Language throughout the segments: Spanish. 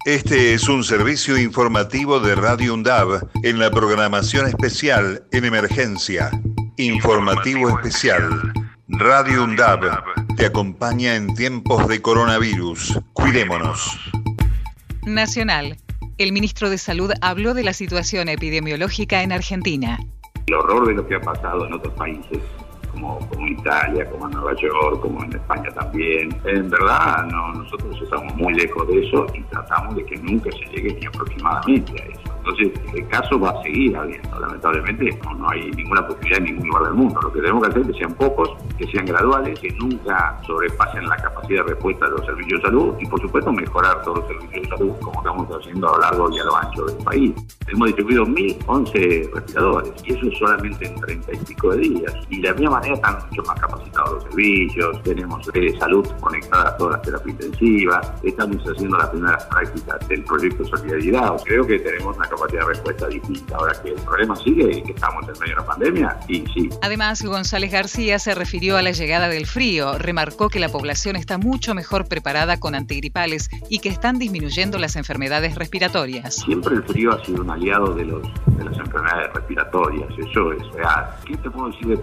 Este es un servicio informativo de Radio UNDAB en la programación especial en emergencia. Informativo especial. Radio UNDAB te acompaña en tiempos de coronavirus. Cuidémonos. Nacional. El ministro de Salud habló de la situación epidemiológica en Argentina. El horror de lo que ha pasado en otros países, como Italia, como en Nueva York, como en España también. En verdad, nosotros estamos muy lejos de eso y tratamos de que nunca se llegue ni aproximadamente a eso. Entonces, el caso va a seguir habiendo. Lamentablemente, no hay ninguna posibilidad en ningún lugar del mundo. Lo que tenemos que hacer es que sean pocos, que sean graduales, que nunca sobrepasen la capacidad de respuesta de los servicios de salud y, por supuesto, mejorar todos los servicios de salud como estamos haciendo a lo largo y a lo ancho del país. Hemos distribuido 1.011 respiradores y eso es solamente en 30 y pico de días. Y de la misma manera están mucho más capacitados los servicios, tenemos salud conectada a todas las terapias intensivas, estamos haciendo las primeras prácticas del proyecto Solidaridad. Creo que tenemos una capacidad de respuesta distinta. Ahora que el problema sigue y que estamos en medio de la pandemia, y sí. Además, González García se refirió a la llegada del frío. Remarcó que la población está mucho mejor preparada con antigripales y que están disminuyendo las enfermedades respiratorias. Siempre el frío ha sido un aliado de las enfermedades respiratorias, eso es real. ¿Qué te puedo decir de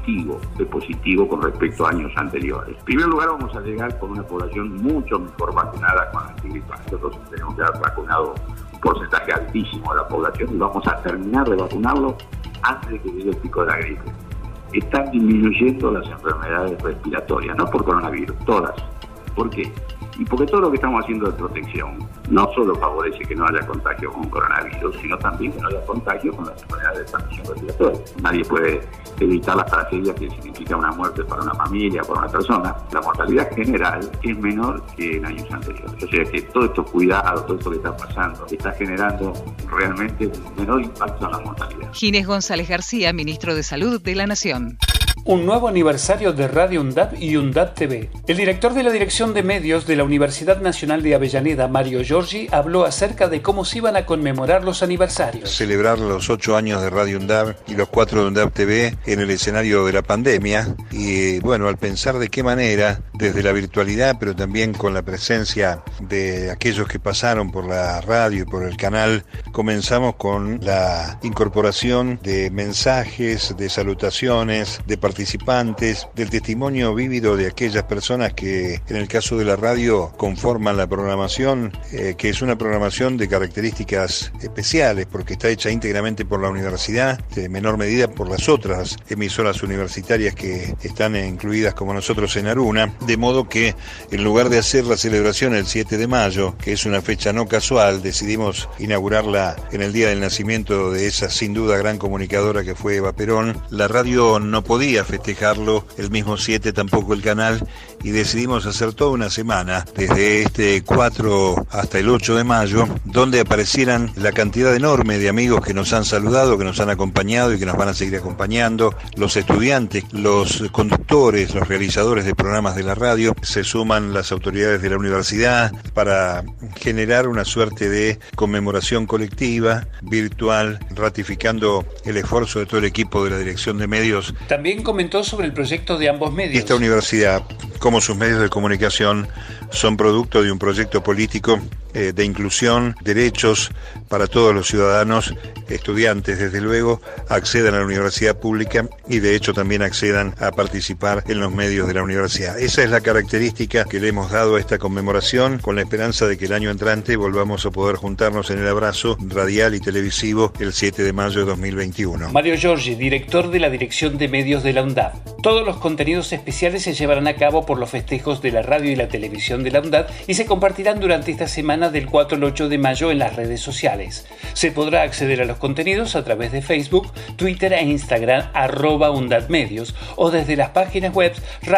positivo con respecto a años anteriores? En primer lugar, vamos a llegar con una población mucho mejor vacunada con antigripales. Nosotros tenemos que haber vacunado un porcentaje altísimo de la población y vamos a terminar de vacunarlo antes de que llegue el pico de la gripe. Están disminuyendo las enfermedades respiratorias, no por coronavirus, todas. ¿Por qué? Y porque todo lo que estamos haciendo de protección no solo favorece que no haya contagio con coronavirus, sino también que no haya contagio con las enfermedades de transmisión respiratoria. Nadie puede evitar las tragedias que significa una muerte para una familia, para una persona. La mortalidad general es menor que en años anteriores. O sea que todos estos cuidados, todo esto que está pasando, está generando realmente un menor impacto en la mortalidad. Ginés González García, ministro de Salud de la Nación. Un nuevo aniversario de Radio UNDAB y UNDAB TV. El director de la Dirección de Medios de la Universidad Nacional de Avellaneda, Mario Giorgi, habló acerca de cómo se iban a conmemorar los aniversarios. Celebrar los 8 años de Radio UNDAB y los 4 de UNDAB TV en el escenario de la pandemia. Y bueno, al pensar de qué manera, desde la virtualidad, pero también con la presencia de aquellos que pasaron por la radio y por el canal, comenzamos con la incorporación de mensajes, de salutaciones, de participantes, del testimonio vívido de aquellas personas que en el caso de la radio conforman la programación, que es una programación de características especiales porque está hecha íntegramente por la universidad, de menor medida por las otras emisoras universitarias que están incluidas como nosotros en Aruna, de modo que en lugar de hacer la celebración el 7 de mayo, que es una fecha no casual, decidimos inaugurarla en el día del nacimiento de esa sin duda gran comunicadora que fue Eva Perón. La radio no podía festejarlo el mismo 7, tampoco el canal, y decidimos hacer toda una semana, desde este 4 hasta el 8 de mayo, donde aparecieran la cantidad enorme de amigos que nos han saludado, que nos han acompañado y que nos van a seguir acompañando, los estudiantes, los conductores, los realizadores de programas de la radio, se suman las autoridades de la universidad para generar una suerte de conmemoración colectiva, virtual, ratificando el esfuerzo de todo el equipo de la Dirección de Medios. También comentó sobre el proyecto de ambos medios. Esta universidad, como sus medios de comunicación, son producto de un proyecto político de inclusión, derechos para todos los ciudadanos, estudiantes desde luego, accedan a la universidad pública y de hecho también accedan a participar en los medios de la universidad. Esa es la característica que le hemos dado a esta conmemoración, con la esperanza de que el año entrante volvamos a poder juntarnos en el abrazo radial y televisivo el 7 de mayo de 2021. Mario Giorgi, director de la Dirección de Medios de la UNDAB. Todos los contenidos especiales se llevarán a cabo por los festejos de la radio y la televisión de la UNDAB y se compartirán durante esta semana del 4 al 8 de mayo en las redes sociales. Se podrá acceder a los contenidos a través de Facebook, Twitter e Instagram @UNDABmedios o desde las páginas web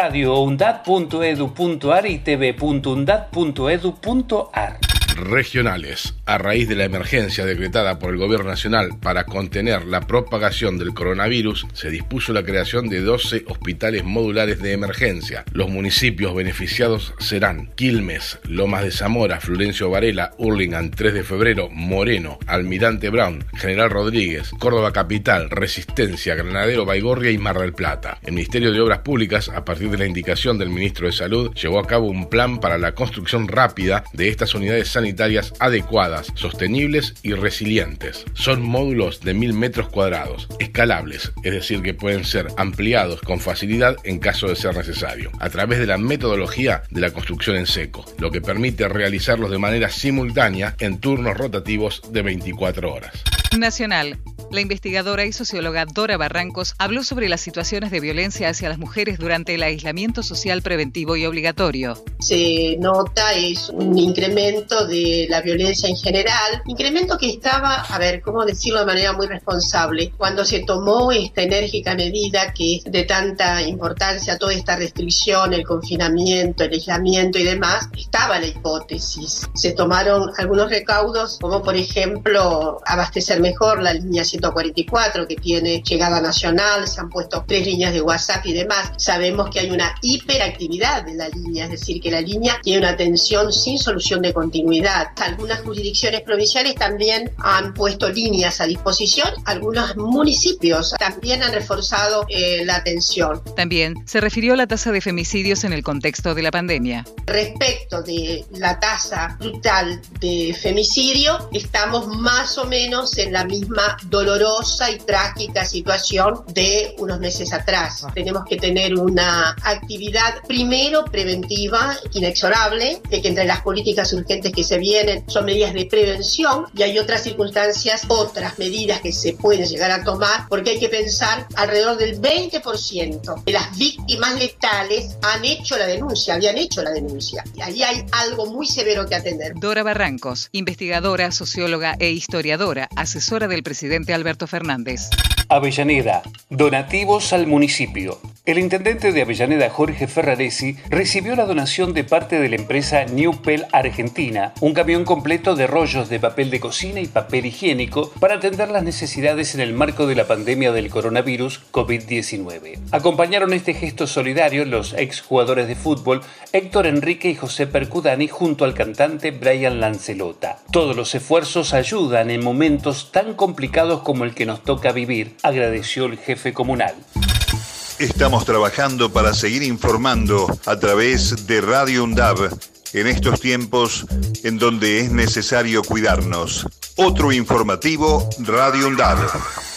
radioundad.edu.ar y tv.undad.edu.ar. Regionales. A raíz de la emergencia decretada por el Gobierno Nacional para contener la propagación del coronavirus, se dispuso la creación de 12 hospitales modulares de emergencia. Los municipios beneficiados serán Quilmes, Lomas de Zamora, Florencio Varela, Hurlingham, 3 de Febrero, Moreno, Almirante Brown, General Rodríguez, Córdoba Capital, Resistencia, Granadero, Baigorria y Mar del Plata. El Ministerio de Obras Públicas, a partir de la indicación del Ministro de Salud, llevó a cabo un plan para la construcción rápida de estas unidades sanitarias sanitarias adecuadas, sostenibles y resilientes. Son módulos de 1000 metros cuadrados, escalables, es decir, que pueden ser ampliados con facilidad en caso de ser necesario, a través de la metodología de la construcción en seco, lo que permite realizarlos de manera simultánea en turnos rotativos de 24 horas. Nacional. La investigadora y socióloga Dora Barrancos habló sobre las situaciones de violencia hacia las mujeres durante el aislamiento social preventivo y obligatorio. Se nota es un incremento de la violencia en general, incremento que estaba, ¿cómo decirlo de manera muy responsable? Cuando se tomó esta enérgica medida que es de tanta importancia, toda esta restricción, el confinamiento, el aislamiento y demás, estaba la hipótesis. Se tomaron algunos recaudos, como por ejemplo abastecer mejor la línea 144 que tiene llegada nacional, se han puesto 3 líneas de WhatsApp y demás. Sabemos que hay una hiperactividad de la línea, es decir, que la línea tiene una atención sin solución de continuidad. Algunas jurisdicciones provinciales también han puesto líneas a disposición, algunos municipios también han reforzado la atención. También se refirió a la tasa de femicidios en el contexto de la pandemia. Respecto de la tasa brutal de femicidio, estamos más o menos en la misma dolorosa y trágica situación de unos meses atrás. Tenemos que tener una actividad primero preventiva inexorable, de que entre las políticas urgentes que se vienen son medidas de prevención y hay otras circunstancias, otras medidas que se pueden llegar a tomar, porque hay que pensar alrededor del 20% de las víctimas letales habían hecho la denuncia y ahí hay algo muy severo que atender. Dora Barrancos, investigadora, socióloga e historiadora, asesora del presidente Alberto Fernández. Avellaneda. Donativos al municipio. El intendente de Avellaneda, Jorge Ferraresi, recibió la donación de parte de la empresa Newpel Argentina, un camión completo de rollos de papel de cocina y papel higiénico para atender las necesidades en el marco de la pandemia del coronavirus COVID-19. Acompañaron este gesto solidario los exjugadores de fútbol Héctor Enrique y José Percudani junto al cantante Brian Lancelota. Todos los esfuerzos ayudan en momentos tan complicados como el que nos toca vivir, agradeció el jefe comunal. Estamos trabajando para seguir informando a través de Radio UNDAV en estos tiempos en donde es necesario cuidarnos. Otro informativo, Radio UNDAV.